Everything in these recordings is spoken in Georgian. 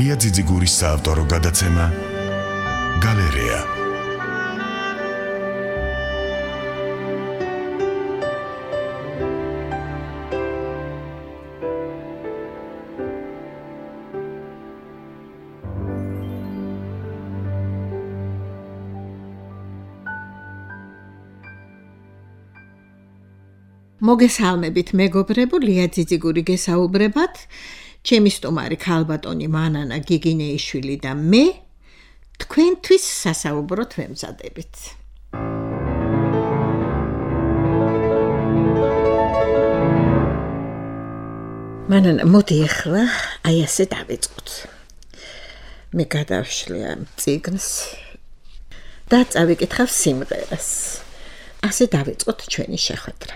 ლია ძიძიგურის საავტორო გადაცემა გალერეა. მოგესალმებით მეგობრებო, ლია ძიძიგური გესაუბრებათ. ჩემი სტუმარი ქალბატონი მანანა გიგინეიშვილი და მე თქვენთვის სასაუბროთ ვემზადებით. მანანა, მოდი ახლა აი ასე დავიწყოთ. მე გადავშლი ამ წიგნს და წავიკითხავ სიმღერას. ასე დავიწყოთ ჩვენი შეხვედრა.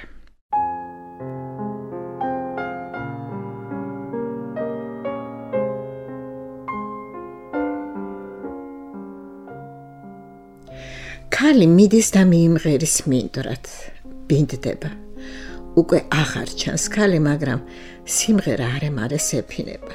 ქალი მიდის და მიიმღერის მინდვრად, ბინდდება. უკვე აღარ ჩანს ქალი, მაგრამ სიმღერა არემარეს ეფინება.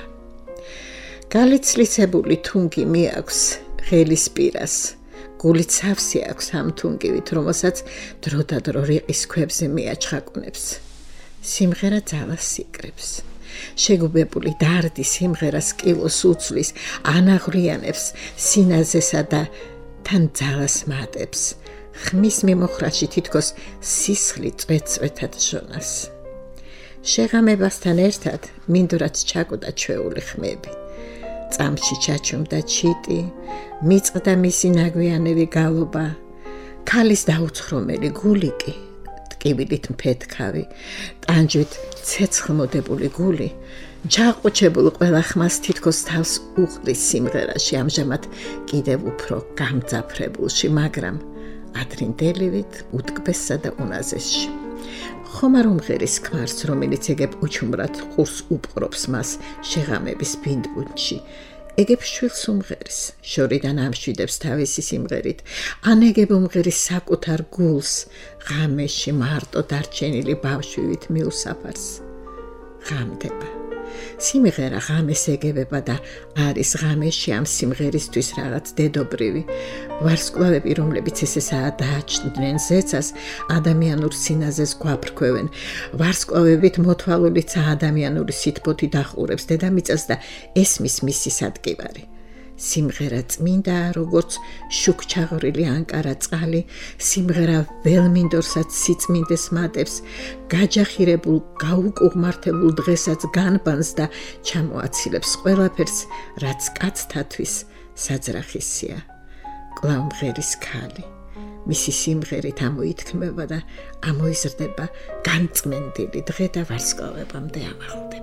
გალიცლიცებული თუნგი მიაქვს ღელის პირას, გულით სავსე აქვს ამ თუნგივით, რომელსაც დროდადრო რიყის ქვებზე მიაჩხაკუნებს. სიმღერა ძალას იკრებს. შეგუბებული დარდი სიმღერას კილოს უცვლის, ანაღვრიანებს სინაზესა და თან ძალას მატებს, ხმის მიმოხრაში თითქოს სისხლი წვეწვეთად ჟონას. შეღამებასთან ერთად მინდვრად ჩაკვდა ჩვეული ხმები. წამში ჩაჩუმდა ჩიტი, მიწყდა მისი ნაგვიანები გალობა. ქალის დაუცხრომელი გული კი, ტკივილით მფეთქავი, ტანჯვით ცეცხლმოდებული გული, ჯაყუჩებულ ყველა ხმას თითქოს თავს უყრის სიმღერაში, ამჟამად კიდევ უფრო გამძაფრებულში, მაგრამ ადრინდელივით უტკბესსა და უნაზესში. ხომარ უმღერის ქმარს, რომელიც ეგებ უჩუმრად ყურს უპყრობს მას შეღამების ბინდბუნდში, ეგებ შვილს უმღერის, შორიდან ამშვიდებს თავისი სიმღერით, ან ეგებ უმღერის საკუთარ გულს, ღამეში მარტო დარჩენილი ბავშვივით მიუსაფარს. ღამდება. სიმღერა ღამეს ეგებება და არის ღამეში ამ სიმღერისთვის რაღაც დედობრივი. ვარსკვლავები, რომლებიც ესესაა დააჩნდნენ ზეცას, ადამიანურ სინაზეს გვაფრქვევენ. ვარსკვლავებით მოთვალულიცა ადამიანური სითბოთი დახურებს დედამიწას და ესმის მისი სადგივარი. სიმღერა წმინდაა, როგორც შუქჩაღვრილი ანკარა წყალი, სიმღერა ველმინდორსაც სიწმინდეს მატებს, გაჯახირებულ, გაუკუღმართებულ დღესაც განბანს და ჩამოაცილებს ყველაფერს, რაც კაცთათვის საძრახისია. კვლავ მღერის ქალი, მისი სიმღერით ამოითქმება და ამოიზრდება განწმენდილი დღე და ვარსკვლავებამდე ამაღლდება.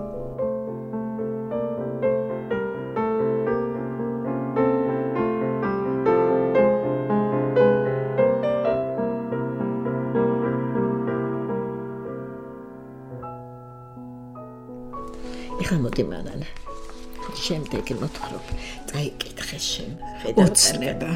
მოდი მანანა, შემდეგი მოთხრობ, წაიკითხე შენ, ოცნება.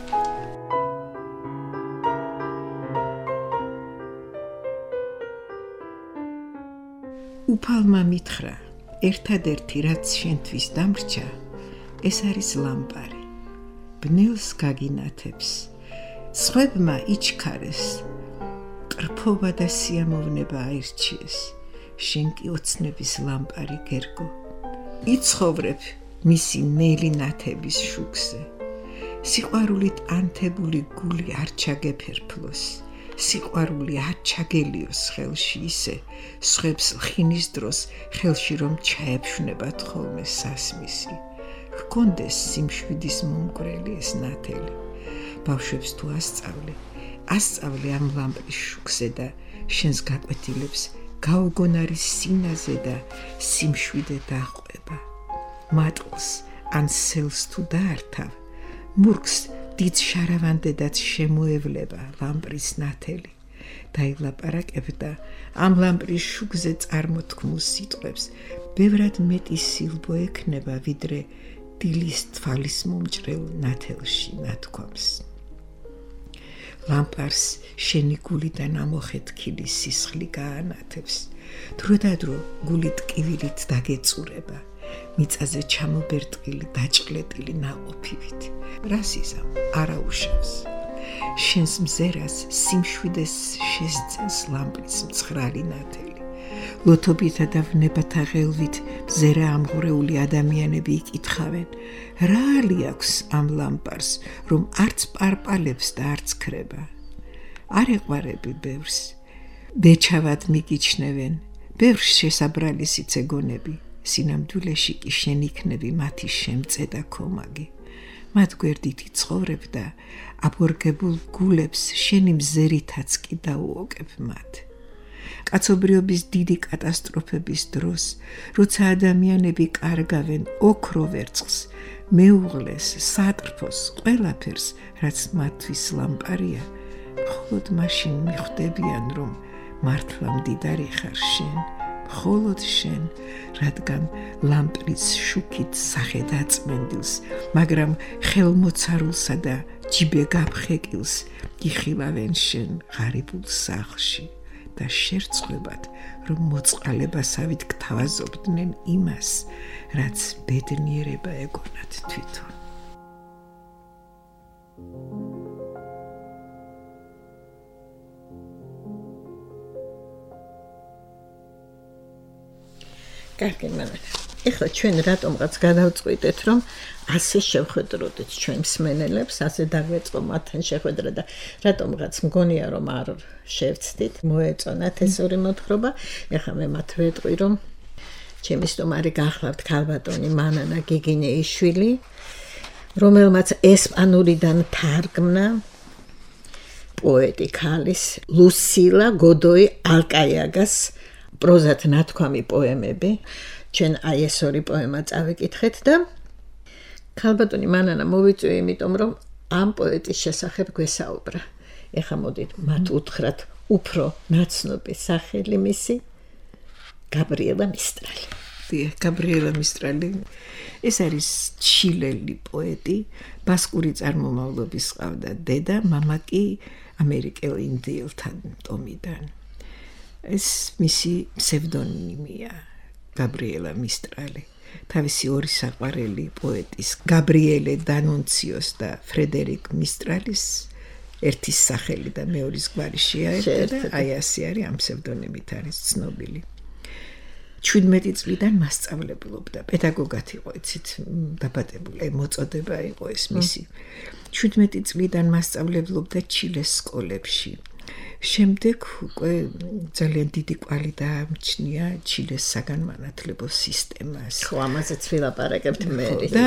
უფალმა მითხრა, ერთადერთი რაც შენთვის დამრჩა, ეს არის ლამპარი, ბნელს გაგინათებს, სხვებმა იჩქარეს, კრფობა და სიამოვნება აირჩიეს, შენ კი ოცნების ლამპარი გერგო. იცხოვრებ მისი ნელი ნათების შუქზე. სიყვარულით ანთებული გული არ ჩაგეფერფლოს. სიყვარული არ ჩაგელიოს ხელში ისე, სხვებს ლხინის დროს ხელში რომ ჩაეფშვნებათ ხოლმე სასმისი. ჰქონდეს სიმშვიდის მომკვრელი ეს ნათელი. ბავშვებს თუ ასწავლე ამ ლამპრის შუქზე და შენს გაკვეთილებს გაუგონარი სინაზე და სიმშვიდე დაყვება. მატყლს ან სელს თუ დაართავ, მურგს დიდ შარავანდედაც შემოევლება ლამპრის ნათელი. დაილაპარაკებდა ამ ლამპრის შუქზე წარმოთქმულ სიტყვებს, ბევრად მეტი სილბო ექნება, ვიდრე დილის თვალის მომჭრელ ნათელში ნათქვამს. ლამპარს შენი გულიდან ამოხეთქილი სისხლი გაანათებს, დროდადრო გული ტკივილით დაგეწურება, მიწაზე ჩამობერტყილი დაჭყლეტილი ნაყოფივით. რას იზამ? არა უშავს. შენს მზერას სიმშვიდეს შესძენს ლამპრის მცხრალი ნათელი. ლოთობითა და ვნებათა ღელვით მზერა ამღვრეული ადამიანები იკითხავენ, რა ალი აქვს ამ ლამპარს, რომ არც პარპალებს და არც ქრება. არ ეყვარები ბევრს, ბეჩავად მიგიჩნევენ, ბევრს შესაბრალი სიცეგონები, სინამდვილეში კი შენ იქნები მათი შემწე და ქომაგი. მათ გვერდით იცხოვრებ და აბორგებულ გულებს შენი მზერითაც კი დაუოკებ მათ. კაცობრიობის დიდი კატასტროფების დროს, როცა ადამიანები კარგავენ ოქრო ვერცხლს, მეუღლეს, სატრფოს, ყველაფერს, რაც მათთვის ლამპარია, მხოლოდ მაშინ მიხვდებიან, რომ მართლა მდიდარი ხარ შენ, მხოლოდ შენ, რადგან ლამპრის შუქით სახე დაწმენდილს, მაგრამ ხელმოცარულსა და ჯიბე გაფხეკილს იხილავენ შენ ღარიბულ სახლში. და შერწყებად, რომ მოწყალებასავით გთავაზობდნენ იმას, რაც ბედნიერება ეგონათ თვითონ. კარგი მამანა, ეხლა ჩვენ რატომღაც გადავწყვიტეთ, რომ ასე შევხედროდეთ ჩვენ მსმენელებს, ასე დაგვეწყო მათთან შეხვედრა და რატომღაც მგონია, რომ არ შევცდით, მოეწონათ ეს ორი მოთხრობა. ეხლა მე მათ ვეტყვი, რომ ჩემი სტუმარი გახლავთ ქალბატონი მანანა გიგინეიშვილი, რომელმაც ესპანურიდან თარგმნა პოეტი ქალის ლუსილა გოდოი ალკაიაგას პროზად ნათქვამი პოემები. ჩვენ აი ეს ორი პოემა წავიკითხეთ და ქალბატონი მანანა მოვიწვია, იმიტომ რომ ამ პოეტის შესახებ გვესაუბრა. ეხლა მოდით მათ უთხრათ უფრო ნაცნობი სახელი მისი გაბრიელა მისტრალი. დიახ, გაბრიელა მისტრალი. ეს არის ჩილელი პოეტი, ბასკური წარმომავლობის ყავდა დედა, მამა კი ამერიკელ ინდიელთან ტომიდან. ეს მისი ფსევდონიმია, გაბრიელა მისტრალი. თავისი ორი საყვარელი პოეტის, გაბრიელე დანუნციოს და ფრედერიკ მისტრალის ერთის სახელი და მეორის გვარი შეაერთდა და აი ასე არის ამ ფსევდონიმით არის ცნობილი. 17 წლიდან მასწავლებლობდა, პედაგოგად იყო, იცით, დაბადებული, მოწოდება იყო ეს მისი. 17 წლიდან მასწავლებლობდა ჩილეს სკოლებში. შემდეგ უკვე ძალიან დიდი კვალი დაამჩნია ჩილეს საგანმანათლებლო სისტემას. ხო, ამაზეც ვილაპარაკებთ მე. და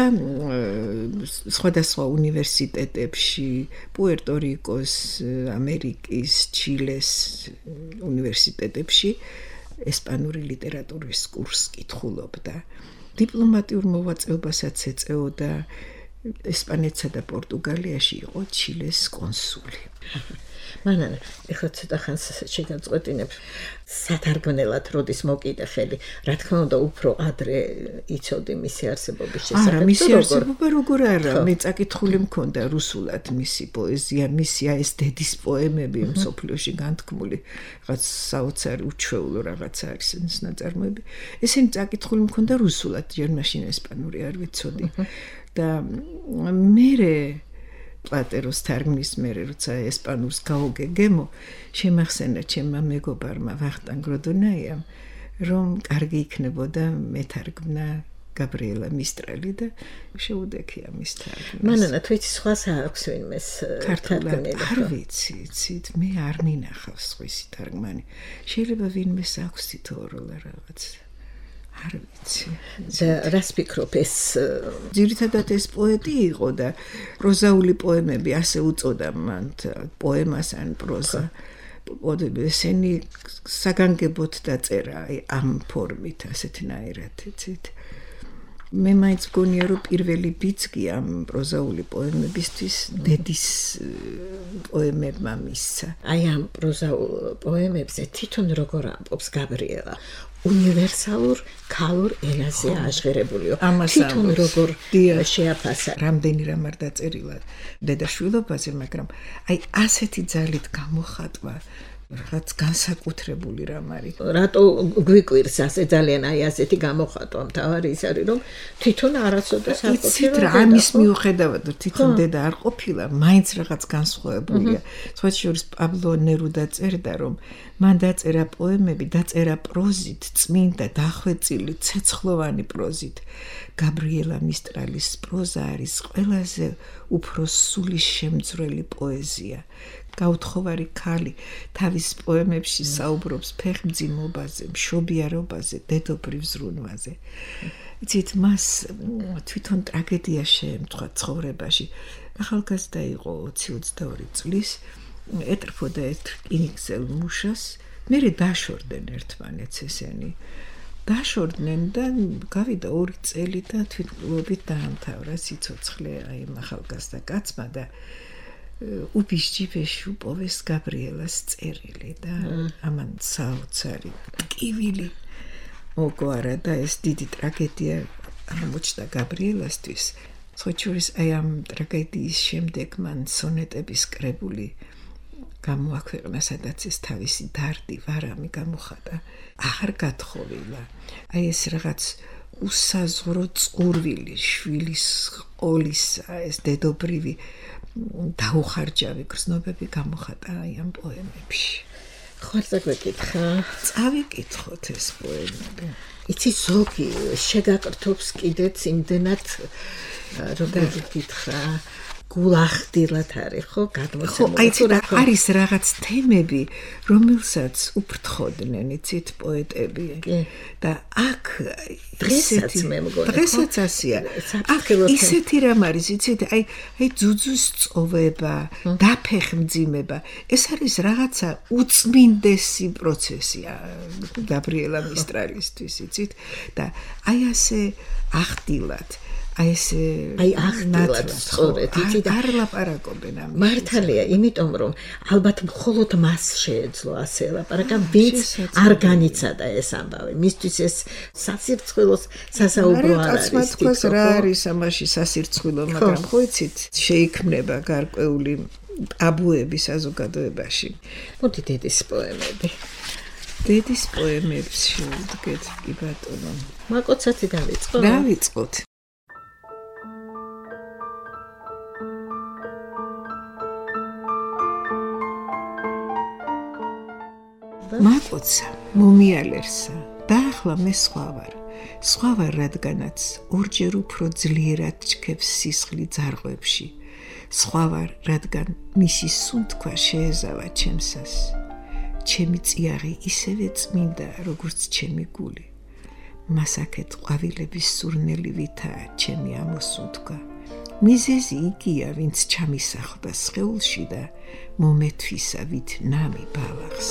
სხვადასხვა უნივერსიტეტებში, პუერტო-რიკოს, ამერიკის, ჩილეს უნივერსიტეტებში ესპანური ლიტერატურის კურსს კითხულობდა. დიპლომატიურ მოღვაწეობასაც ეწეოდა. ესპანეთსა და პორტუგალიაში იყო ჩილეს კონსული. მანანა, ეხლა ცოტა ხანს შეგაწყვეტინებ სათარგმნელად როდის მოკიდე ხელი. რა თქმა უნდა, უფრო ადრე იცოდი მისი არსებობის შესახებ. არა, მისი არსებობა როგორ არა, მე წაკითხული მქონდა რუსულად მისი პოეზია, მისი ეს დედის პოემები მსოფლიოში განთქმული, რაღაც საოცარი უჩვეულო რაღაცა არის ეს ნაწარმოები. ესენი წაკითხული მქონდა რუსულად, ჯერ მაშინ ესპანური არ ვიცოდი. და მერე პლატეროს თარგმნის მერე, როცა ესპანურს გაუგეგემო, შემახსენა ჩემმა მეგობარმა ვახტანგ გროდონაიამ, რომ კარგი იქნებოდა მეთარგმნა გაბრიელა მისტრალი და შეუდექია მის თარგმნას. მანანა, თუ იცი სხვას აქვს ვინმეს თარგმნელი? არ ვიცი, იცით, მე არ მინახავს სხვისი თარგმანი. შეიძლება ვინმეს აქვს თითოეულა რაღაც. არ ვიცი. და რას ფიქრობ, ეს ძირითადად ეს პოეტი იყო და პროზაული პოემები ასე უწოდა მან პოემას ან პროზა. ესენი საგანგებოდ დაწერა ამ ფორმით, ასეთნაირად, იცით. მე მაინც მგონია, რომ პირველი ბიძგი ამ პროზაული პოემებისთვის დედის პოემებმა მისცა. აი ამ პროზაულ პოემებზე თვითონ როგორ ამბობს გაბრიელა? უნივერსალურ ქალურ ენაზე აღღერებულიო. თვითონ როგორ შეაფასა. რამდენი რამ არ დაწერილა დედაშვილობაზე, მაგრამ აი ასეთი ძალით გამოხატვა, რაც განსაკუთრებული რამ არის. რატო გვიკვირს ასე ძალიან აი ასეთი გამოხატვა მთავარი ის არის რომ თვითონ არასოდეს არ ყოფილა რა ამის მიუხედავად რომ თვითონ დედა არ ყოფილა მაინც რაღაც განსხვავებულია. სხვა შორის პაბლო ნერუდა წერდა რომ მან დაწერა პოემები დაწერა პროზით წმინდა დახვეწილი ცეცხლოვანი პროზით. გაბრიელა მისტრალის პროზა არის ყველაზე უფრო სულისშემძვრელი პოეზია. გაუთხოვარი ქალი თავის პოემებში საუბრობს ფეხმძიმობაზე, მშობიარობაზე, დედობრივ ზრუნვაზე. იცით, მას თვითონ ტრაგედია შეემთხვა ცხოვრებაში. ახალგაზრდა იყო 20-22 წლის, ეტრფოდა ერთ რკინიგზელ მუშას, მერე დაშორდნენ ერთმანეთს ესენი. დაშორდნენ და გავიდა 2 წელი და თვითმკვლელობით დაამთავრა სიცოცხლე აი ამ ახალგაზრდა კაცმა და უბიჯჯიბეში უპოვეს გაბრიელას წერილი და ამან საოცარი ტკივილი მოგვარა და ეს დიდი ტრაგედია აღმოჩნდა გაბრიელასთვის. სხვა შორის აი ამ ტრაგედიის შემდეგ მან სონეტების კრებული გამოაქვეყნა, სადაც ეს თავისი დარდი ვარამი გამოხატა. აღარ გათხოვილა. აი ეს რაღაც უსაზღვრო წყურვილი შვილის ყოლისა, ეს დედობრივი დაუხარჯავი გრძნობები გამოხატა აი ამ პოემებში. ხარზე გვეკითხა, წავიკითხოთ ეს პოემები. იცი ზოგი შეგაკრთობს კიდეც იმდენად როგორ გითხრა გულახდილად არის ხო გადმოცემული. ხო, არის რაღაც თემები, რომელსაც უფრთხოდნენ, იცით, პოეტები. და აქ დღესაც მე მგონი. დღესაც ასია. აქ ისეთი რამ არის, იცით, აი ძუძუს წოვება, დაფეხმძიმება. ეს არის რაღაცა უწმინდესი პროცესია გაბრიელა მისტრალისთვის, იცით? და აი ასე ახდილად აი ესე ახდილად სწორედ იცით არ ლაპარაკობენ ამის მართალია იმიტომ რომ ალბათ მხოლოდ მას შეეძლო ასე ლაპარაკა ვინც არ განიცადა ეს ამბავი მისთვის ეს სასირცხვილოს სასაუბრო არ არის თქოს რა არის ამაში სასირცხვილო მაგრამ ხო იცით შეიქმნება გარკვეული ტაბუები საზოგადოებაში მოდი დედის პოემები დედის პოემებში ვდგეთ კი ბატონო მაკოცათი დავიწყოთ მაკოცა მომიალერსა და ახლა მე სხვა ვარ რადგანაც ორჯერ უფრო ძლიერად ჩქებს სისხლი ძარღვებში სხვა ვარ რადგან მისი სუნთქვა შეეზავა ჩემსას ჩემი წიაღი ისევე წმინდა როგორც ჩემი გული მას აქეთ ყვავილების სურნელივითაა ჩემი ამოსუნთქვა მიზეზი იგია ვინც ჩამისახლდა სხეულში და მომეთვისა ვით ნამი ბალახს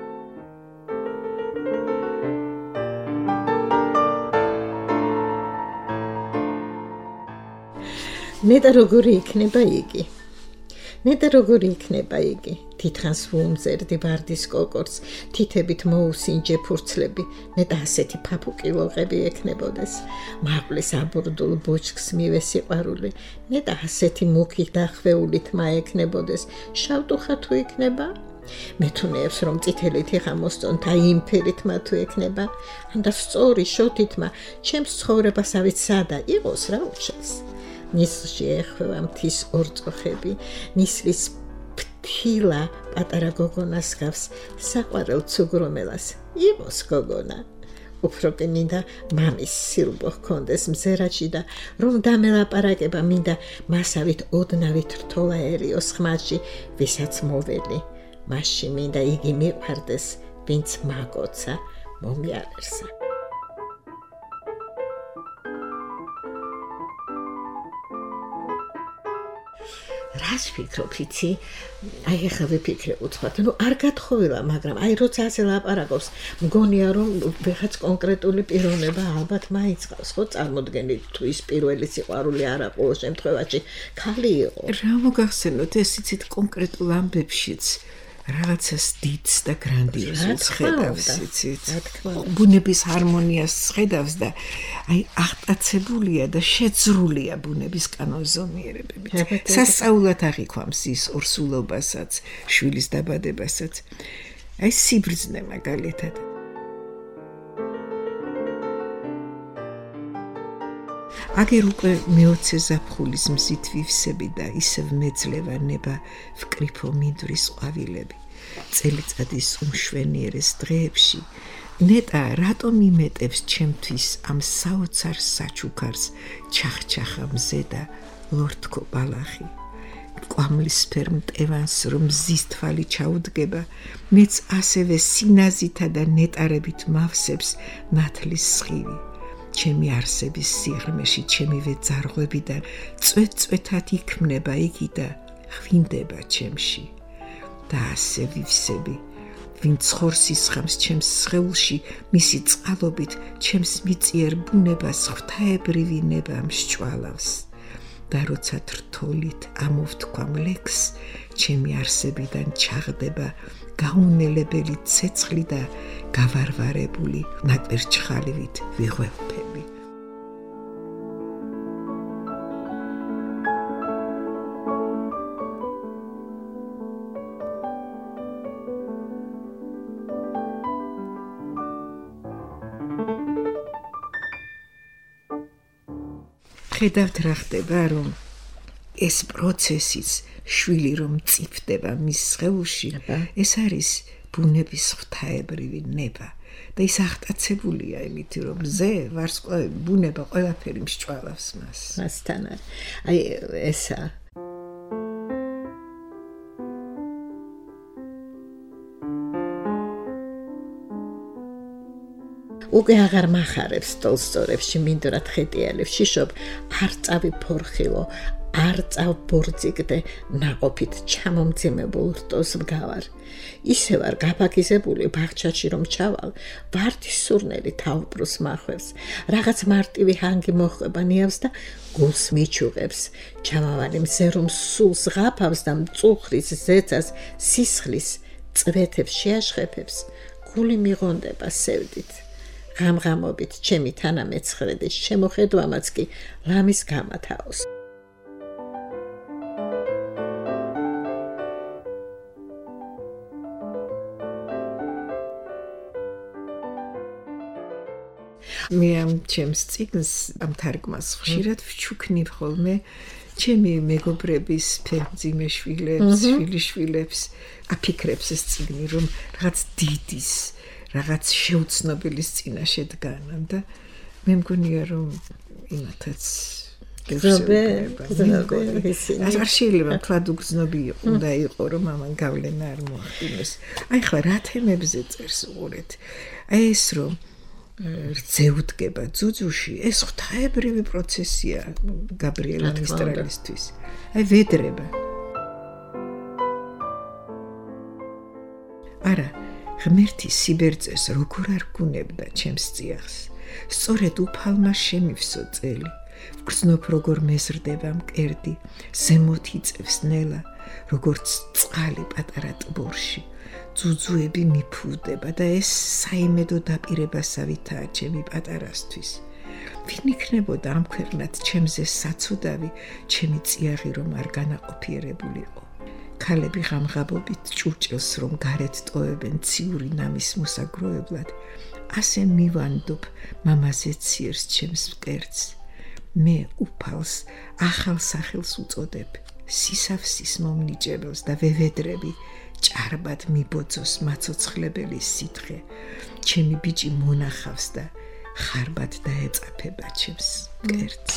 ნეტა როგორი იქნება იგი ნეტა როგორი იქნება იგი თითქოს ვუმზერდი ვარდის კოკორს თითებით მოუსინჯე ფურცლები ნეტა ასეთი ფაფუკი ლოღები ექნებოდეს მარბლის აბურდულ ბოჭკს მივესიყვარული ნეტა ასეთი მუქი დახვეული თმა ექნებოდეს შავტუხა თუ იქნება მეთუნეებს რომ წითელი თიხა მოსწონთა იმფერით მა თუ ექნება ანდა სწორი შოთი თმა ჩემს ცხოვრებასავით სადა იყოს რა უშელს ნისლში ეხვევა მთის ორწოხები, ნისლის ფთილა პატარა გოგონას გავს, საყვარელ ცუგრომელას, იყოს გოგონა. უფრო კი მინდა მამის სილბო ჰქონდეს მზერაჩი და რომ დამელაპარაკება მინდა მასავით ოდნავით რთოლაერიოს ხმაში, ვისაც მოველი. მასში მინდა იგი მიყვარდეს, ვინც მაკოცა მომიალერსა. რას ფიქრობ იცი? აი ახლა ვიფიქრე უცბად, ნუ არ გათხოვილა, მაგრამ აი როცა ასე ლაპარაკობს, მგონია რომ ვიღაც კონკრეტული პიროვნება ალბათ მაიწყავს, ხო წარმოდგენით თუ ის პირველი სიყვარული არა ყოველ შემთხვევაში ქალი იყო. რა მოგახსენოთ ეს იცით კონკრეტულ ამბებშიც რაღაცას დიდს და გრანდიოზულს ხედავს იცით ბუნების ჰარმონიას ხედავს და აი აღტაცებულია და შეძრულია ბუნების კანონზომიერებებით სასწაულად აღიქვამს ის ორსულობასაც შვილის დაბადებასაც აი სიბრძნე მაგალითად. აგერ უკვე მე-20 ზაფხულის მზით ვივსები და ისევ მეძლევა ნება ვკრიფო მინდვრის ყვავილები. წელიწადის უმშვენიერეს დღეებში ნეტა რატომ იმეტებს ჩემთვის ამ საოცარ საჩუქარს ჩახჩახა მზე და ლორთქო ბალახი. კვამლისფერ მტევანს რომ მზის თვალი ჩაუდგება, მეც ასევე სინაზითა და ნეტარებით მავსებს ნათლის სხივი. ჩემი არსების სიღრმეში ჩემივე ძარღვებიდან წვეთ-წვეთად იქმნება იგი და ღვინდება ჩემში. და ასე ვივსები, ვინ ცხორს ისხამს ჩემს სხეულში, მისი წყალობით ჩემს მიწიერ ბუნებას ღვთაებრივი ნება მსჭვალავს. და როცა თრთოლით ამოვთქვამ ლექს, ჩემი არსებიდან ჩაღდება გაუნელებელი ცეცხლი და გავარვარებული ნაკვირჩხალივით ვიღვევფები. ხედავთ რა ხდება, რომ ეს პროცესიც შვილი რომ წიფდება მის სხეულში, ეს არის ბუნების ღვთაებრივი ნება და ის აღტაცებულია იმით, რომ მზე ვარსკვლავი ბუნება ყველაფერი მსჭვალავს მას. მასთან აი ესა უკვე აღარ მახარებს ტოლსტორებში მინდვრად ხეტიალებს შიშობ არ წავი ფორხილო არ წავ ბორძიგდე ნაყოფით ჩამომძიმებულ რტოს მგავარ ისე ვარ გაფაქიზებული ბაღჩაში რომ ჩავალ ვარდის სურნელი თავბროს მახვევს რაღაც მარტივი ჰანგი მოხვება ნიავს და გულს მიჩუღებს ჩამავალი მზე რომ სულს ღაფავს და მწუხრის ზეცას სისხლის წვეთებს შეაშხებებს გული მიღონდება სევდით ღამღამობით ჩემი თანამეცხრედის შემოხედვამაც კი ლამის გამათაოს. მე ამ ჩემს წიგნს ამ თარგმანს ხშირად ვჩუქნი ხოლმე ჩემი მეგობრების ფერმძიმე შვილებს, შვილიშვილებს აფიქრებს ეს წიგნი რომ რაღაც დიდის რაღაც შეუცნობელის წინაშე დგანან და მე მგონია რომ იმათაც არ შეიძლება თქვა უგზნობი უნდა იყო რომ ამან გავლენა არ მოახდინოს. აი ხლა რა თემებზე წერს უყურეთ. აი ეს რომ რძევდგება ძუძუში ეს ღვთაებრივი პროცესია გაბრიელა მისტრალისთვის. აი ვედრება. არა ღმერთი სიბერწეს როგორ არ გუნებდა ჩემს წიაღს სწორედ უფალმა შემივსო წელი ვგრძნობ როგორ მეზრდება მკერდი ზემოთ იწევს ნელა როგორც წყალი პატარა ტბორში ძუძუები მიფუვდება და ეს საიმედო დაპირებასავითაა ჩემი პატარასთვის ვინ იქნებოდა ამ ქვეყნად ჩემზე საცოდავი ჩემი წიაღი რომ არ განაყოფიერებულიყო ქალები ღამღაბობით ჭურჭელს რომ გარეთ ტოვებენ ციური ნამის მოსაგროებლად ასე მივანდობ მამაზე ციერს ჩემს მკერდს მე უფალს ახალ სახელს უწოდებ სისავსის მომნიჭებელს და ვევედრები ჭარბად მიბოძოს მაცოცხლებელი სითხე ჩემი ბიჭი მონახავს და ხარბად დაეწაფება ჩემს მკერდს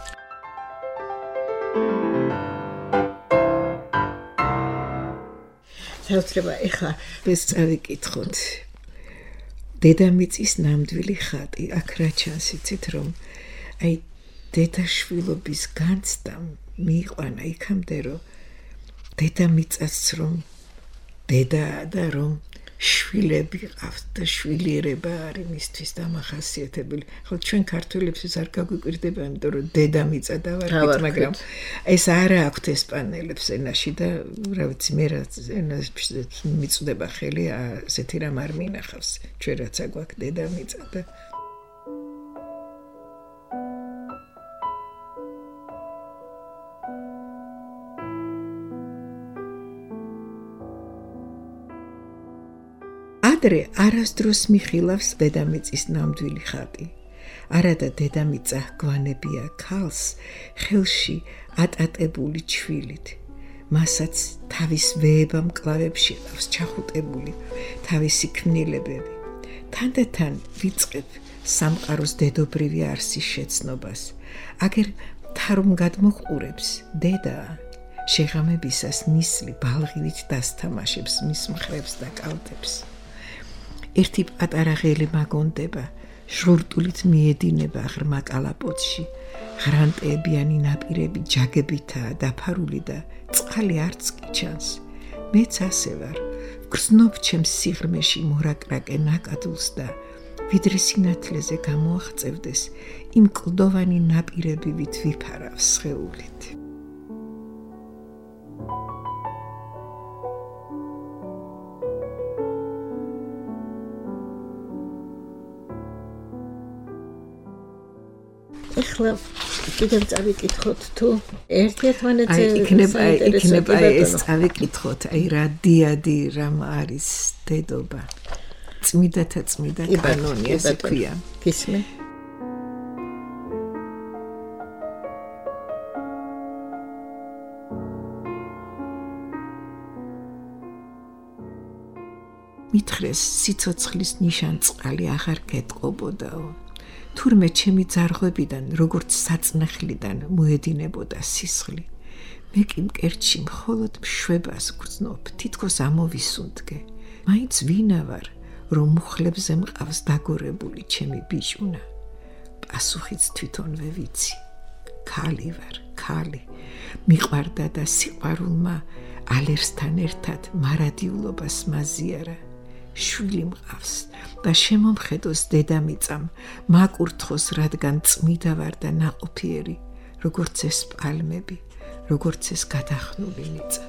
საოცრება ეხლა ეს წავიკითხოთ დედამიწის ნამდვილი ხატი აქ რა ჩანს იცით რომ აი დედაშვილობის განცდამ მიიყვანა იქამდე რომ დედამიწას რომ დედა და რომ შვილები ყავთ და შვილიერება არის მისთვის დამახასიათებელი. ხო ჩვენ ქართველებს ეს არ გაგვიკვირდება, იმიტომ რომ დედამიწა დავარქვით, მაგრამ ეს არა აქვთ ესპანელებს ენაში და რა ვიცი მე რაც ენაში მიწდება ხელი ასეთი რამ არ მინახავს. ჩვენ რაც აგვაქვს დედამიწა და ადრე არასდროს მიხილავს დედამიწის ნამდვილი ხატი. არადა დედამიწა გვანებია ქალს ხელში ატატებული ჩვილით. მასაც თავის ვეება მკლავებში ყავს ჩახუტებული თავისი ქმნილებები. თანდათან ვიწყებ სამყაროს დედობრივი არსის შეცნობას. აგერ თარომ გადმოყურებს დედა შეღამებისას ნისლი ბალღივით დასთამაშებს მის მხრებს და კალთებს. ერთი პატარა ღელი მაგონდება, ჟღურტულით მიედინება ღრმა კალაპოტში. ღრანტეებიანი ნაპირები ჯაგებითაა დაფარული და წყალი არც კი ჩანს. მეც ასე ვარ, გრძნობ ჩემს სიღრმეში მორაკრაკე ნაკადულს და ვიდრე სინათლეზე გამოაღწევდეს, იმ კლდოვანი ნაპირებივით ვიფარავ სხეულით. ეხლა კიდევ წავიკითხოთ თუ ერთმანეთზე იქნება ეს წავიკითხოთ, აი რა დიადი რამ არის დედობა. წმიდათა წმიდა კანონი ესე ქვია. გისმე? მითხრეს სიცოცხლის ნიშანწყალი აღარ გეტყობოდაო. თურმე ჩემი ძარღვებიდან, როგორც საწნახლიდან მოედინებოდა სისხლი. მე კი მკერდში მხოლოდ მშვებას გრძნობ, თითქოს ამოვისუნთგე. მაინც ვინა ვარ, რომ მუხლებზე მყავს დაგორებული ჩემი ბიჭუნა. პასუხიც თვითონვე ვიცი. ქალი ვარ, ქალი. მიყვარდა და სიყვარულმა ალერსთან ერთად მარადიულობას მაზიარა. შვილი მყავს და შემომხედოს დედამიწამ, მაკურთხოს, რადგან წმიდა ვარ და ნაყოფიერი, როგორც ეს პალმები, როგორც ეს გადახნული მიწა.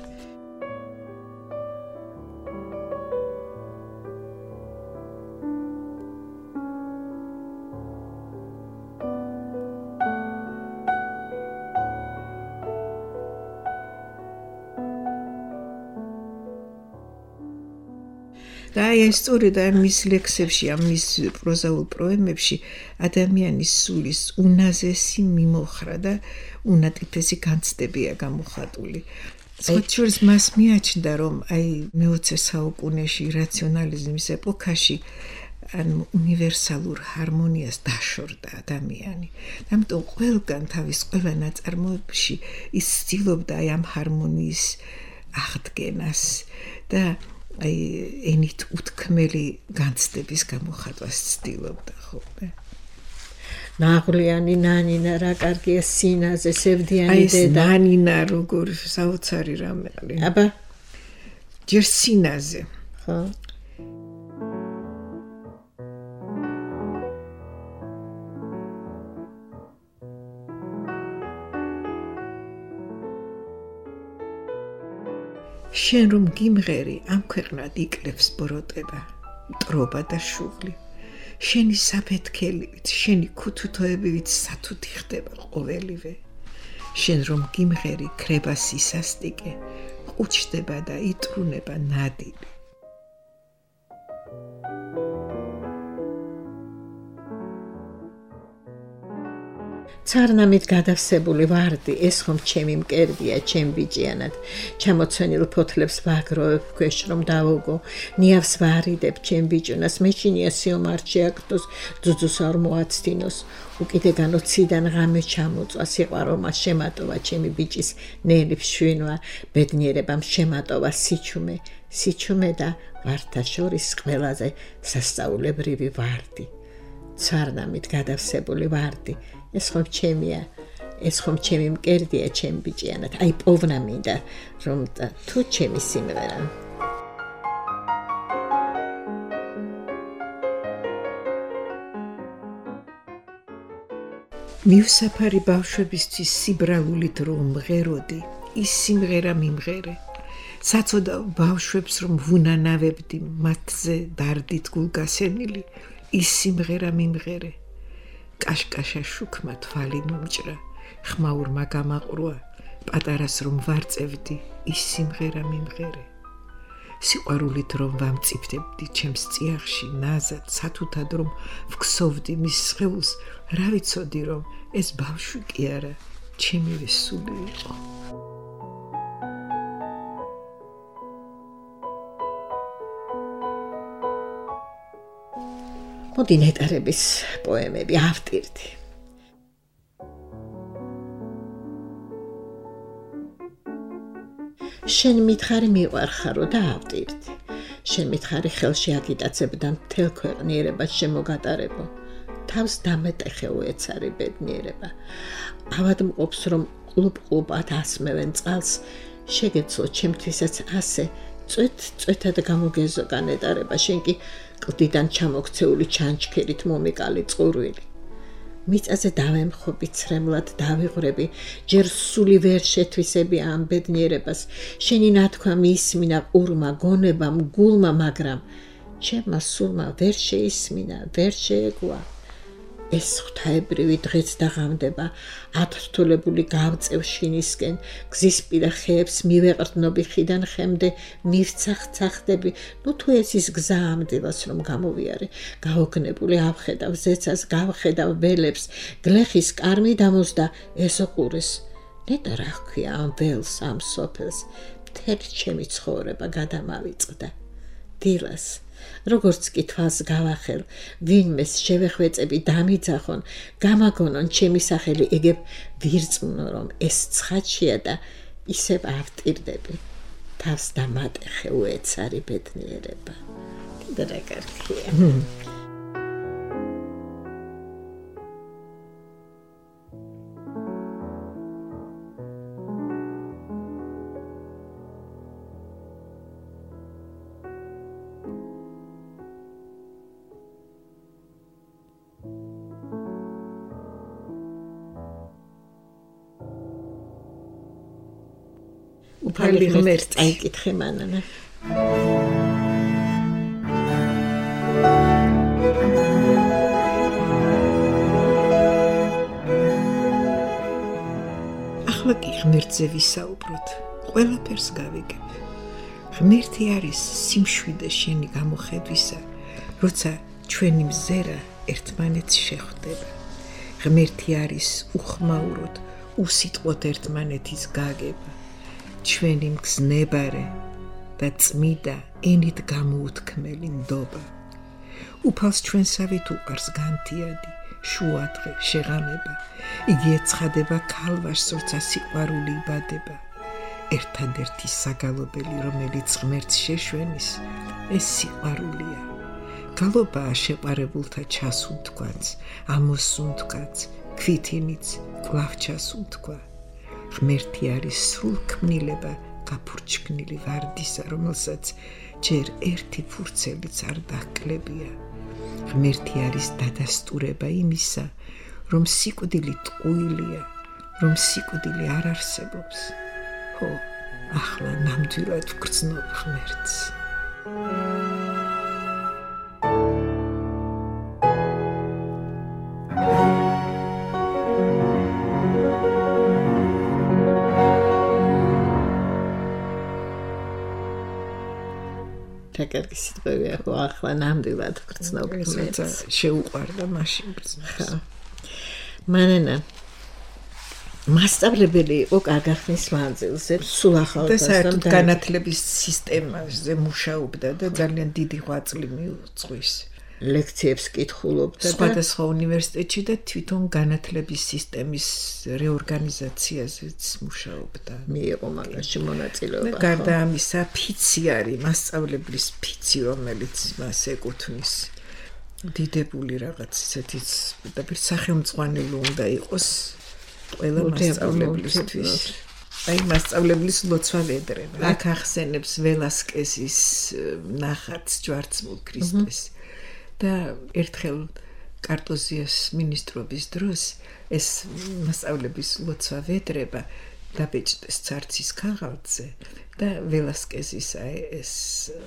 და ეს სწორედ მის ლექსებში, მის პროზაულ პროემებში ადამიანის სულის უნაზესი მიმოხრა და უნატიფესი განცდებია გამოხატული. სწორედ მას მიაჩნდა, რომ აი მე-20 საუკუნეში რაციონალიზმის ეპოქაში უნივერსალურ ჰარმონიას დაშორდა ადამიანი. ამიტომ ყველგან თავის ყველა ნაწარმოებში ის ცდილობდა აი ამ ჰარმონიის აღდგენას და აი ენით უთქმელი განცდების გამოხატვას ცდილობდა ხოლმე. ნაღვლიანი ნანინა რა კარგია სინაზე სევდიანი აი ეს დედა. ნანინა როგორ საოცარი რამე არის. აბა ჯერ სინაზე. ხო. შენ რომ გიმღერი, ამ ქვეყნად იკლებს ბოროტება, მტრობა და შუღლი. შენი საფეთქელივით, შენი ქუთუთოებივით სათუთი ხდება ყოველივე. შენ რომ გიმღერი, ქრება სისასტიკე, ყუჩდება და იტრუნება ნადილი. ცარნამით გადავსებული ვარდი, ეს ხომ ჩემი მკერდია, ჩემ ბიჭიანად. ჩამოცვენილ ფოთლებს ვაგროვებ ქვეშ რომ დავოგო, ნიავს ვარიდებ ჩემ ბიჭუნას, მეჩინია სიომარ შეაკტოს, ძუძუს არ მოაცდინოს. უკიდე ციდან ღამე ჩამოწვა, სიყვარო მას შემატოვა ჩემი ბიჭის ნელი ფშვინვა, ბედნიერებამ შემატოვა სიჩუმე, სიჩუმე და ვარდთა შორის ყველაზე სასწაულებრივი ვარდი. ცარნამით გადავსებული ვარდი, ეს ხომ ჩემია, ეს ხომ ჩემი მკერდია, ჩემ ბიჭიანად. აი პოვნა მინდა, რომ თუ ჩემი სიმღერა. მივსაფარი ბავშვებისთვის სიბრალულით რომ მღეროდი, ის სიმღერა მიმღერე. საწოდავ ბავშვებს რომ ვუნანავებდი მათზე დარდით გულგასენილი, ის სიმღერა მიმღერე. კაშკაშა შუქმა თვალი მომჭრა, ხმაურმა გამაყრუა, პატარას რომ ვარწევდი, ის სიმღერა მიმღერე. სიყვარულით რომ ვამწიფდებდი ჩემს წიაღში ნაზად სათუთად რომ ვქსოვდი მის სხეულს რა ვიცოდი რომ ეს ბავშვი კი არა ჩემივე სული იყო მოდი ნეტარების პოემები ავტირდი შენ მითხარი მიყვარხარო და ავტირდი შენ მითხარი ხელში აკიტაცებდა მთელ ქვეყნიერებას შემოგატარებო თავს დამეტეხე უეცარი ბედნიერება ავადმყოფს რომ ყლუპ-ყლუპად ასმევენ წყალს შეგეცლო ჩემთვისაც ასე წვეთ-წვეთად გამოგეზოგა ნეტარება შენ კი კლდიდან ჩამოქცეული ჩანჩქერით მომიკალი წყურვილი მიწაზე დავემხობი ცრემლად დავიღვრები ჯერ სული ვერ შეთვისები ამ ბედნიერებას შენი ნათქვა მიისმინა ყურმა გონებამ გულმა მაგრამ ჩემმა სულმა ვერ შეისმინა ვერ შეეგვა ეს ღვთაებრივი დღეც დაღამდება ათრთოლებული გავწევ შინისკენ გზისპირა ხეებს მივეყრდნობი ხიდან ხემდე მივცახცახდები ნუ თუ ეს ის გზა ამდივას რომ გამოვიარე გაოგნებული ავხედავ ზეცას გავხედავ ველებს გლეხის კარმი დამოსდა ესოყურეს ნეტა რა ჰქვია ამ ველს ამ სოფელს მთელი ჩემი ცხოვრება გადამავიწყდა დილას როგორც კი თვალს გავახელ ვინმეს შევეხვეწები დამიძახონ გამაგონონ ჩემი სახელი ეგებ ვირწმუნო რომ ეს ცხადშია და ისევ ავტირდები თავს დამატეხე უეცარი ბედნიერება და რა კარგია უფალი ღმერთი აიკითხე მანანა ახლა კი ღმერთზე ვისაუბროთ ყველაფერს გავიგებ ღმერთი არის სიმშვიდე შენი გამოხედვისა როცა ჩვენი მზერა ერთმანეთს შეხვდება ღმერთი არის უხმაუროდ უსიტყვოდ ერთმანეთის გაგება ჩვენი მგზნებარე და წმიდა ენით გამოუთქმელი ნდობა უფალს ჩვენსავით უყარს განთიადი შუადღე შეღამება იგი ეცხადება ქალვაშს როცა სიყვარული იბადება ერთადერთი საგალობელი რომელიც ღმერთს შეშვენის ეს სიყვარულია გალობაა შეყვარებულთა ჩასუნთქვაც ამოსუნთქვაც ქვითინიც კვლავ ჩასუნთქვა ღმერთი არის სრულ ქმნილება გაფურჩქნილი ვარდისა რომელსაც ჯერ ერთი ფურცელიც არ დაჰკლებია ღმერთი არის დადასტურება იმისა რომ სიკვდილი ტყუილია რომ სიკვდილი არ არსებობს ხო ახლა ნამდვილად ვგრძნობ ღმერთს კარგი სიტყვებია ხო ახლა ნამდვილად გრძნობ ღმერთს შეუყვარდა მაშინ გრძნობს მანანა მასწავლებელი იყო კარგახნის მანძილზე სულ ახალგაზრდა და საერთოდ განათლების სისტემაზე მუშაობდა და ძალიან დიდი ღვაწლი მიუძღვის ლექციებს კითხულობდა სხვადასხვა უნივერსიტეტში და თვითონ განათლების სისტემის რეორგანიზაციაზეც მუშაობდა. მიიღო მაგაში მონაწილეობა. გარდა ამისა, ფიცი არის მასწავლებლის ფიცი, რომელიც მას ეკუთვნის. დიდებული რაღაც ისეთიც და სახელმძღვანელი უნდა იყოს ყველა მასწავლებლისთვის. აი მასწავლებლის ლოცვა ვედრება. აქ ახსენებს ველასკესის ნახატს ჯვარცმულ ქრისტეს. და ერთხელ კარტოზიას მინისტრობის დროს ეს მასწავლების ლოცვა ვედრება დაბეჭდეს ცარცის ქაღალდზე და ველასკესის ეს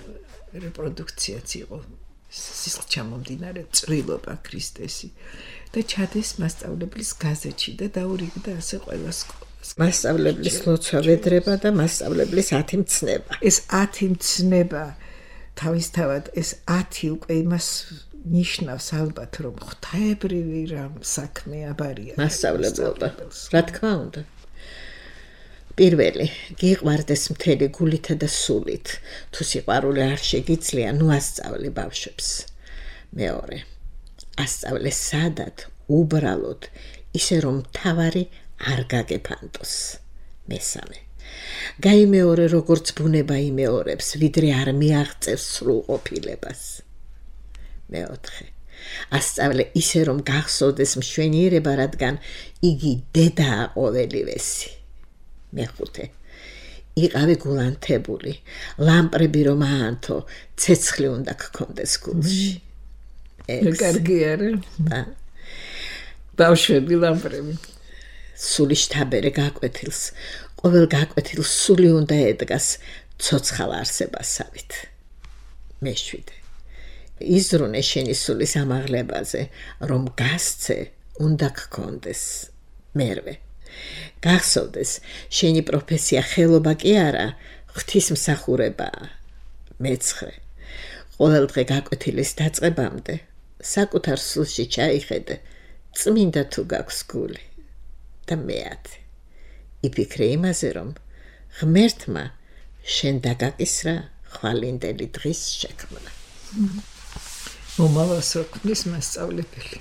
რეპროდუქციაც იყო სისხლჩამომდინარე წვრილობა ქრისტესი და ჩადეს მასწავლებლის გაზეთში და დაურიგდა ასე ყველა სკოლას. მასწავლებლის ლოცვა ვედრება და მასწავლებლის 10 მცნება. ეს 10 მცნება თავისთავად ეს 10 უკვე იმას ნიშნავს ალბათ რომ ღვთაებრივი რამ საქმე აბარია მასწავლებლობა. რა თქმა უნდა. პირველი, გიყვარდეს მთელი გულითა და სულით. თუ სიყვარული არ შეგიძლია, ნუ ასწავლე ბავშვებს. მეორე, ასწავლე სადად, უბრალოდ, ისე რომ თავარი არ გაგეფანტოს. მესამე, გაიმეორე როგორც ბუნება იმეორებს, ვიდრე არ მიაღწევს სრულყოფილებას. მეოთხე, ასწავლე ისე რომ გახსოვდეს მშვენიერება, რადგან იგი დედაა ყოველივესი. მეხუთე, იყავე გულანთებული, ლამპრები რომ აანთო, ცეცხლი უნდა გქონდეს გულში. კარგი არა? ბავშვები ლამპრები. სული შთაბერე გაკვეთილს, ყოველ გაკვეთილს სული უნდა ედგას ცოცხალ არსებასავით. მეშვიდე, იზრუნე შენი სულის ამაღლებაზე, რომ გასცე უნდა გქონდეს. მერვე, გახსოვდეს, შენი პროფესია ხელობა კი არა, ღვთისმსახურებაა. მეცხრე, ყოველდღე გაკვეთილის დაწყებამდე საკუთარ სულში ჩაიხედე, წმინდა თუ გაქვს გული. და მეათე, იფიქრე იმაზე, რომ ღმერთმა შენ დაგაკისრა ხვალინდელი დღის შექმნა. მომავალს როქმის მასწავლებელი.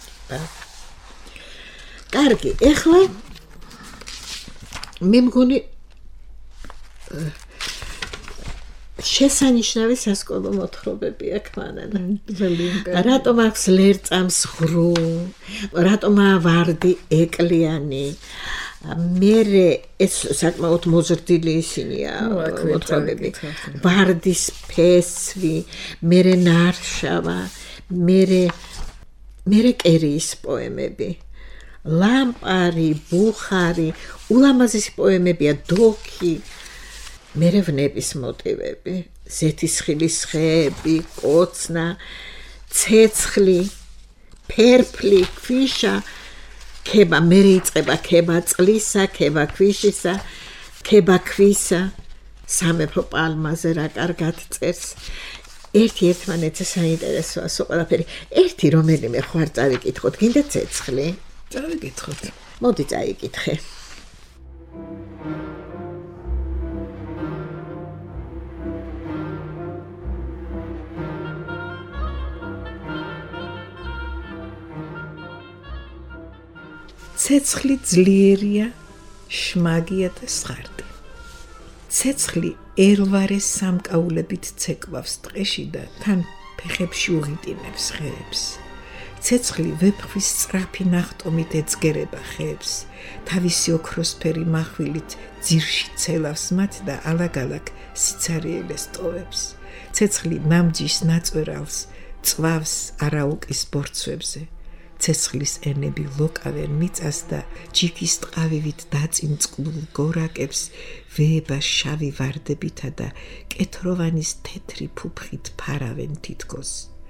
კარგი, ეხლა მე მგონი შესანიშნავი სასკოლო მოთხრობები აქ მანანა. რატომ აქვს ლერწამს ღრუ, რატომ ვარდი ეკლიანი, მერე ეს საკმაოდ მოზრდილი ისინია მოთხრობები. ვარდის ფესვი, მერე ნარშავა, მერე კერიის პოემები. ლამპარი, ბუხარი, ულამაზესი პოემებია, დოქი, მერე ვნების მოტივები, ზეთისხილის ხეები, კოცნა, ცეცხლი, ფერფლი, ქვიშა, ქება, მერე იწყება ქება წყლისა, ქება ქვიშისა, ქება ქვისა, სამეფო პალმაზე რა კარგად წერს. ერთი ერთმანეთზე საინტერესოა ყველაფერი. ერთი რომელიმე ხო არ წავიკითხოთ, გინდა ცეცხლი? წავიკითხოთ. მოდი წაიკითხე. ცეცხლი ძლიერია, შმაგია და სხარტი. ცეცხლი ერვარეს სამკაულებით ცეკვავს ტყეში და თან ფეხებში უღიტინებს ხეებს. ცეცხლი ვეფხვის სწრაფი ნახტომით ეძგერება ხეებს, თავისი ოქროსფერი მახვილით ძირში ცელავს მათ და ალაგ-ალაგ სიცარიელეს ტოვებს. ცეცხლი ნამჯის ნაწვერალს წვავს არაუკის ბორცვებზე. ცეცხლის ენები ლოკავენ მიწას და ჯიქის ტყავივით დაწინწყლულ გორაკებს ვეება შავი ვარდებითა და კეთროვანის თეთრი ფუფხით ფარავენ თითქოს.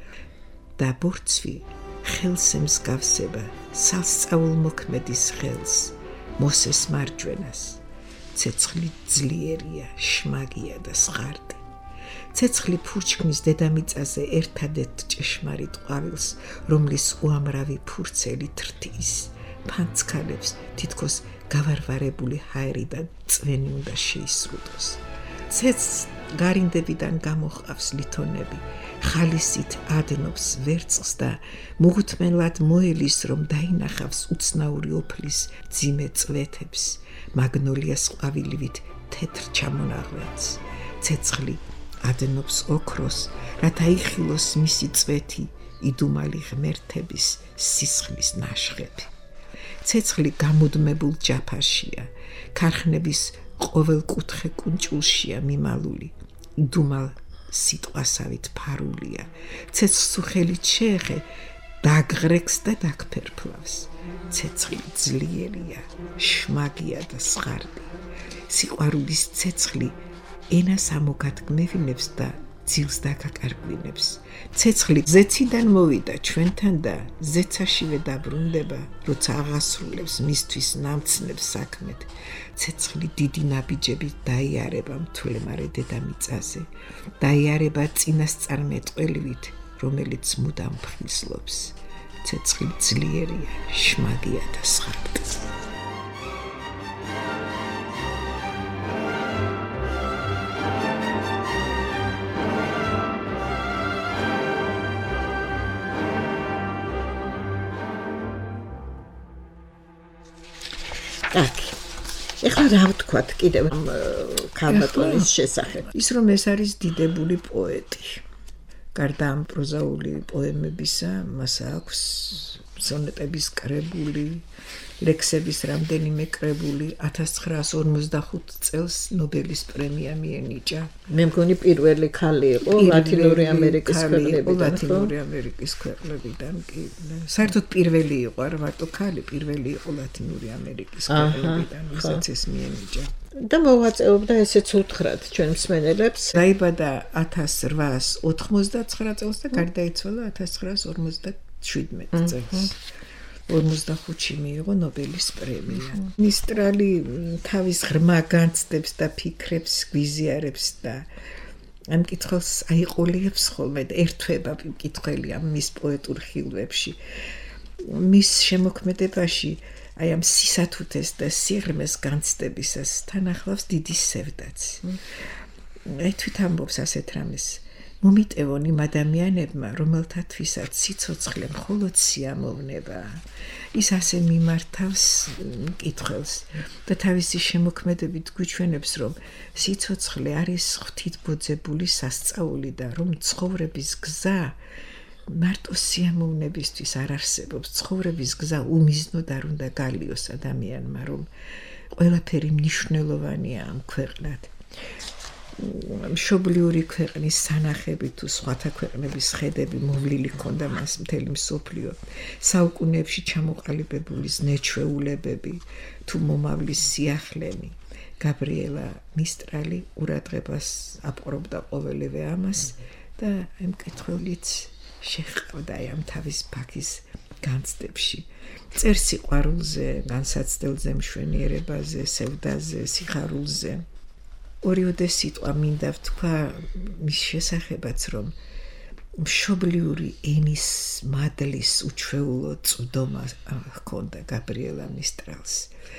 და ბორცვი ხელს ემსგავსება სასწაულმოქმედის ხელს, მოსეს მარჯვენას. ცეცხლი ძლიერია, შმაგია და სხარტი. ცეცხლი ფურჩქმის დედამიწაზე ერთადერთ ჭეშმარიტ ყვავილს, რომლის უამრავი ფურცელი თრთის, ფანცქალებს თითქოს გავარვარებული ჰაერიდან წვენი უნდა შეისრუტოს. ცეცხლს გარინდებიდან გამოჰყავს ლითონები, ხალისით ადნობს ვერცხლს და მუღუთმელად მოელის, რომ დაინახავს უცნაური ოფლის ძიმე წვეთებს, მაგნოლიას ყვავილივით თეთრ ჩამონაღვენს. ცეცხლი ადნობს ოქროს, რათა იხილოს მისი წვეთი, იდუმალი ღმერთების სისხლის ნაშხები. ცეცხლი გამუდმებულ ჯაფარშია, ქარხნების ყოველ კუთხე კუნჭულშია მიმალული, იდუმალ სიტყვასავით ფარულია. ცეცხლს უხელით შეეხე, დაგღრექს და დაგფერფლავს. ცეცხლი ძლიერია, შმაგია და სხარტი. სიყვარულის ცეცხლი ენას ამოგადგმევინებს და ძილს დაგაკარგვინებს. ცეცხლი ზეციდან მოვიდა ჩვენთან და ზეცაშივე დაბრუნდება, როცა აღასრულებს მისთვის ნამცნებს საქმეთ. ცეცხლი დიდი ნაბიჯებით დაიარება მთლემარე დედამიწაზე, დაიარება წინასწარმეტყველივით, რომელიც მუდამ ფხიზლობს. ცეცხლი ძლიერია, შმაგია და სხარტი. ეხლა რა ვთქვათ კიდევ ქალბატონის შესახებ? ის რომ ეს არის დიდებული პოეტი. გარდა ამ პროზაული პოემებისა, მას აქვს სონეტების კრებული, ლექსების რამდენიმე კრებული, 1945 წელს ნობელის პრემია მიენიჭა. მე მგონი პირველი ქალი იყო ლათინური ამერიკის ქვეყნებიდან. ლათინური ამერიკის ქვეყნებიდან კი. საერთოდ პირველი იყო, არა მარტო ქალი, პირველი იყო ლათინური ამერიკის ქვეყნებიდან, ვისაც ეს მიენიჭა. და მოვაწეობდა ესეც უთხრათ ჩვენ მსმენელებს. დაიბადა 1899 წელს და გარდაიცვალა 1957 წელს. 45-ში მიიღო ნობელის პრემია. მისტრალი თავის ღრმა განცდებს და ფიქრებს გვიზიარებს და ამ კითხვას აიყოლიებს ხოლმე და ერთვება მკითხველი ამ მის პოეტურ ხილვებში. მის შემოქმედებაში აი ამ სისათუთეს და სიღრმეს განცდებისას თან ახლავს დიდი სევდაც. თვით ამბობს ასეთ რამეს. მომიტევონ იმ ადამიანებმა, რომელთათვისაც სიცოცხლე მხოლოდ სიამოვნება. ის ასე მიმართავს მკითხველს და თავისი შემოქმედებით გვიჩვენებს, რომ სიცოცხლე არის ღვთითბოძებული სასწაული და რომ ცხოვრების გზა მარტო სიამოვნებისთვის არ არსებობს. ცხოვრების გზა უმიზნოდ არ უნდა გალიოს ადამიანმა, რომ ყველაფერი მნიშვნელოვანია ამ ქვეყნად. მშობლიური ქვეყნის სანახები თუ სხვათა ქვეყნების ხედები მოვლილი ჰქონდა მას მთელი მსოფლიო. საუკუნეებში ჩამოყალიბებული ზნეჩვეულებები თუ მომავლის სიახლენი. გაბრიელა მისტრალი ყურადღებას აპყრობდა ყოველივე ამას და ამ კითხველიც შეჰყავდა ამ თავის ბაქის განცდებში. წერს სიყვარულზე, განსაცდელზე, მშვენიერებაზე, სევდაზე, სიხარულზე. ორიოდე სიტყვა მინდა ვთქვა მის შესახებაც, რომ მშობლიური ენის მადლის უჩვეულო წვდომა ჰქონდა გაბრიელა მისტრალს.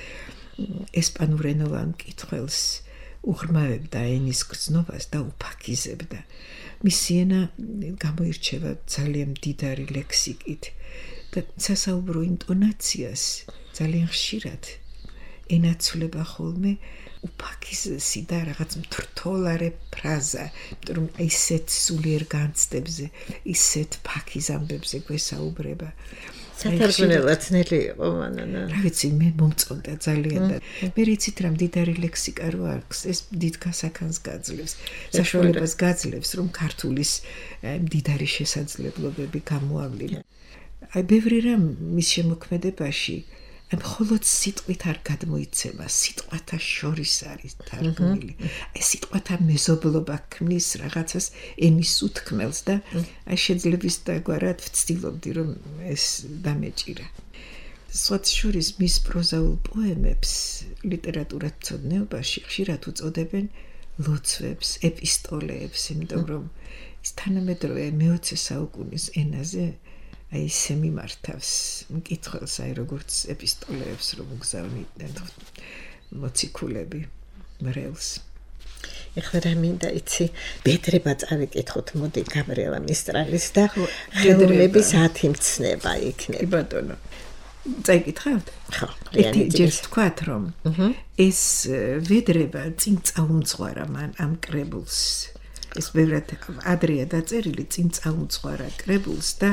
ესპანურენოვან მკითხველს უღრმავებდა ენის გრძნობას და უფაქიზებდა. მისი ენა გამოირჩევა ძალიან მდიდარი ლექსიკით და სასაუბრო ინტონაციას ძალიან ხშირად ენაცვლება ხოლმე უფაქიზესი და რაღაც მთრთოლარე ფრაზა, რომ ისეთ სულიერ განცდებზე, ისეთ ფაქიზ ამბებზე გვესაუბრება. სათარგმნელად ძნელი იყო მანანა. რა ვიცი, მე მომწონდა ძალიან და მე რიცით რა მდიდარი ლექსიკა რო აქვს, ეს დიდ გასახანს გაძლევს, საშუალებას გაძლევს, რომ ქართულის მდიდარი შესაძლებლობები გამოავლინო. აი ბევრი რამ მის შემოქმედებაში მხოლოდ სიტყვით არ გადმოიცემა, სიტყვათა შორის არის თარგმნილი. აი სიტყვათა მეზობლობა ქმნის რაღაცას ენის უთქმელს და აი შეძლებისდაგვარად ვცდილობდი, რომ ეს დამეჭირა. სხვათა შორის მის პროზაულ პოემებს ლიტერატურათმცოდნეობაში ხშირად უწოდებენ ლოცვებს, ეპისტოლეებს, იმიტომ რომ ის თანამედროვე მე-20 საუკუნის ენაზე აი ისე მიმართავს მკითხველს, აი როგორც ეპისტოლეებს რომ უგზავნიდნენ მოციქულები მრევლს. ეხლა რა მინდა იცი, ბედრება წავიკითხოთ, მოდი გაბრიელა მისტრალის და ხელოვნების 10 მცნება იქნება. კი ბატონო. წაიკითხავთ? ხო, ჯერ ვთქვათ, რომ ეს ბედრება წინ წაუმძღვარა მან ამ კრებულს. ეს ბევრად ადრეა დაწერილი, წინ წაუმძღვარა კრებულს და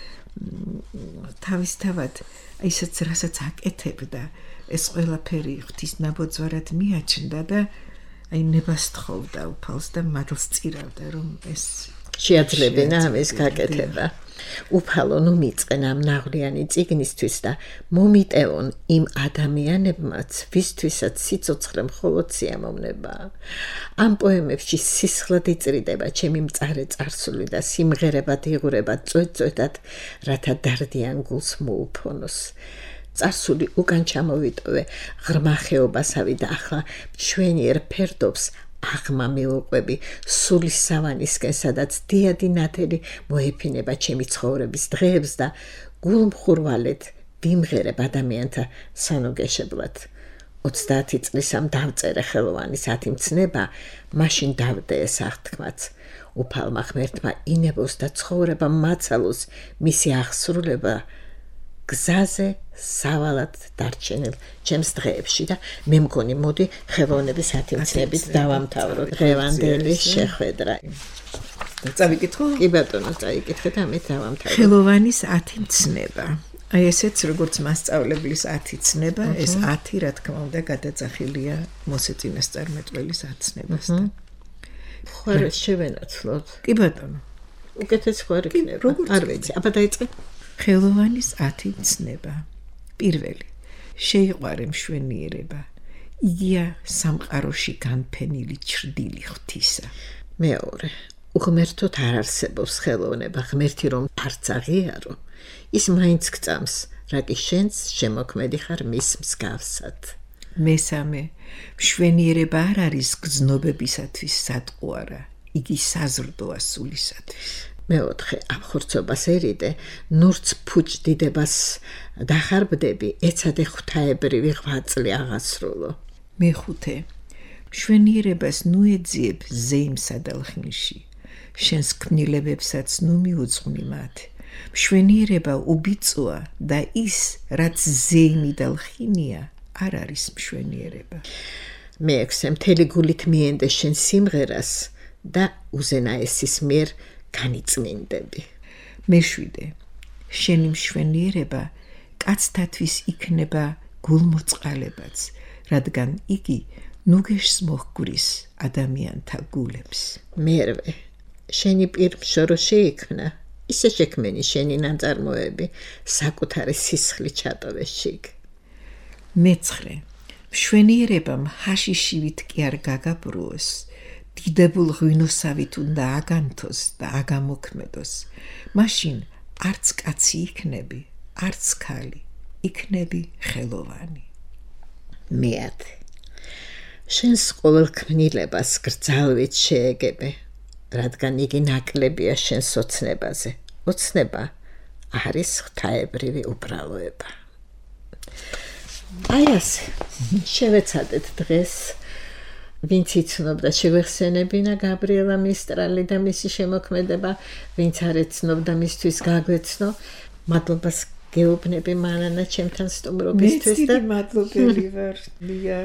თავისთავად ისაც რასაც აკეთებდა, ეს ყველაფერი ღვთის ნაბოძვარად მიაჩნდა და აი ნებას თხოვდა უფალს და მადლს წირავდა, რომ ეს შეაძლებინა ამის გაკეთება. უფალო ნუ მიწყენ ამ ნაღვლიანი წიგნისთვის და მომიტევონ იმ ადამიანებმაც, ვისთვისაც სიცოცხლე მხოლოდ სიამოვნებაა. ამ პოემებში სისხლად იწრიდება ჩემი მწარე წარსული და სიმღერებად იღურება წვეთ-წვეთად, რათა დარდიან გულს მოუფონოს. წარსული უკან ჩამოვიტოვე ღრმა ხეობასავი და ახლა მშვენიერ ფერდობს აღმა მივუყვები სულის სავანისკენ, სადაც დიადი ნათელი მოეფინება ჩემი ცხოვრების დღეებს და გულმხურვალედ ვიმღერებ ადამიანთა სანოგეშებლად. 30 წლის ამ დავწერე ხელოვანის 10 მცნება, მაშინ დავდე ეს აღთქმაც. უფალმა ღმერთმა ინებოს და ცხოვრება მაცალოს მისი აღსრულება გზაზე სავალად დარჩენილ ჩემს დღეებში და მე მგონი მოდი ხელოვნების 10 მცნებით დავამთავროთ დღევანდელი შეხვედრა. წავიკითხო? კი ბატონო, წაიკითხე და მე დავამთავროთ. ხელოვანის 10 მცნება. აი ესეც როგორც მასწავლებლის 10 ცნება, ეს 10 რა თქმა უნდა გადაძახილია მოსე წინასწარმეტყველის 10 ცნებასთან. ხარ შევენაცვლოთ. კი ბატონო. უკეთეს ხარ იქნება. არ ვიცი, აბა დაიწყე. ხელოვანის 10 ცნება. პირველი. შეიყვარე მშვენიერება. იგია სამყაროში განფენილი ჩრდილი ღვთისა. მეორე. უღმერთოდ არ არსებობს ხელოვნება, ღმერთი რომ არც აღიარო, ის მაინც გწამს, რა კი შენც შემოქმედი ხარ მის მსგავსად. მესამე. მშვენიერება არ არის გზნობებისათვის სატყუარა, იგი საზრდოა სულისათვის. მეოთხე. აბხურცობას ერიდე, ნურც ფუჭდიდებას დახარბდები, ეცადე ღვთაებრივი ღვაწლი აღასრულო. მეხუთე. მშვენიერებას ნუ ეძიებ ზეიმსა და ლხინში, შენს ქმნილებებსაც ნუ მიუძღვნი მათ. მშვენიერება უბიწოა და ის, რაც ზეიმი და ლხინია, არ არის მშვენიერება. მეექვსე. მთელი გულით მიენდე შენ სიმღერას და უზენაესის მიერ განიწმინდები. მეშვიდე. შენი მშვენიერება კაცთათვის იქნება გულმოწყალებაც, რადგან იგი ნუგეშს მოჰგვრის ადამიანთა გულებს. მერვე. შენი პირმშორო შეიქმნა, ისე შექმენი შენი ნაწარმოები, საკუთარი სისხლი ჩატოვე შიგ. მეცხრე. მშვენიერება მჰაშიშივით კი არ გაგაბრუოს, დიდებულ ღვინოსავით უნდა აგანთოს და აგამოქმედოს. მაშინ არც კაცი იქნები, არც ქალი, იქნები ხელოვანი. მეათე. შენს ყოველ ქმნილებას გრძალვით შეეგებე, რადგან იგი ნაკლებია შენს ოცნებაზე. ოცნება არის ღვთაებრივი უბრალოება. აი ასე, შევეცადეთ დღეს, ვინც იცნობდა შეგვეხსენებინა გაბრიელა მისტრალი და მისი შემოქმედება, ვინც არ ეცნობდა მისთვის გაგვეცნო. მადლობას გეუბნები მანანა ჩემთან სტუმრობისთვის და მადლობელი ვარ, ლია.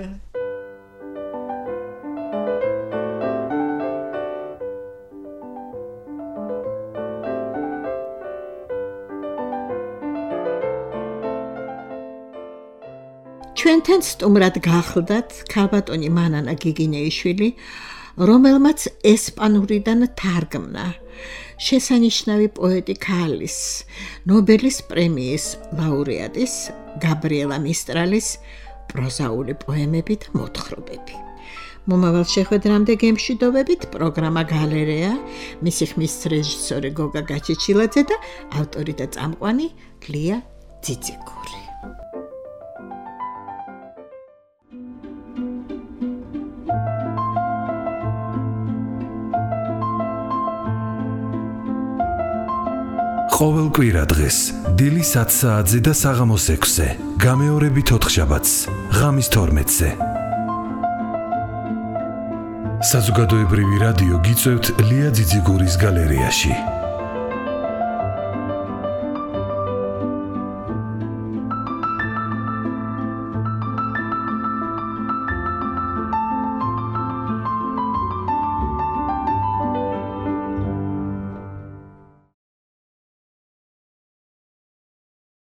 ჩვენთან სტუმრად გახლდათ ქალბატონი მანანა გიგინეიშვილი, რომელმაც ესპანურიდან თარგმნა შესანიშნავი პოეტი ქალის, ნობელის პრემიის ლაურეატის გაბრიელა მისტრალის პროზაული პოემები და მოთხრობები. მომავალ შეხვედრამდე გემშვიდობებით. პროგრამა გალერეა, მისი ხმის რეჟისორი გოგა გაჩეჩილაძე და ავტორი და წამყვანი ლია ძიძიგური. ყოველ კვირა დღეს დილის 10 საათზე და საღამოს 6-ზე, გამეორებით 4 შაბათს, ღამის 12-ზე. საზოგადოებრივი რადიო გიწევთ ლია ძიძიგურის გალერეაში.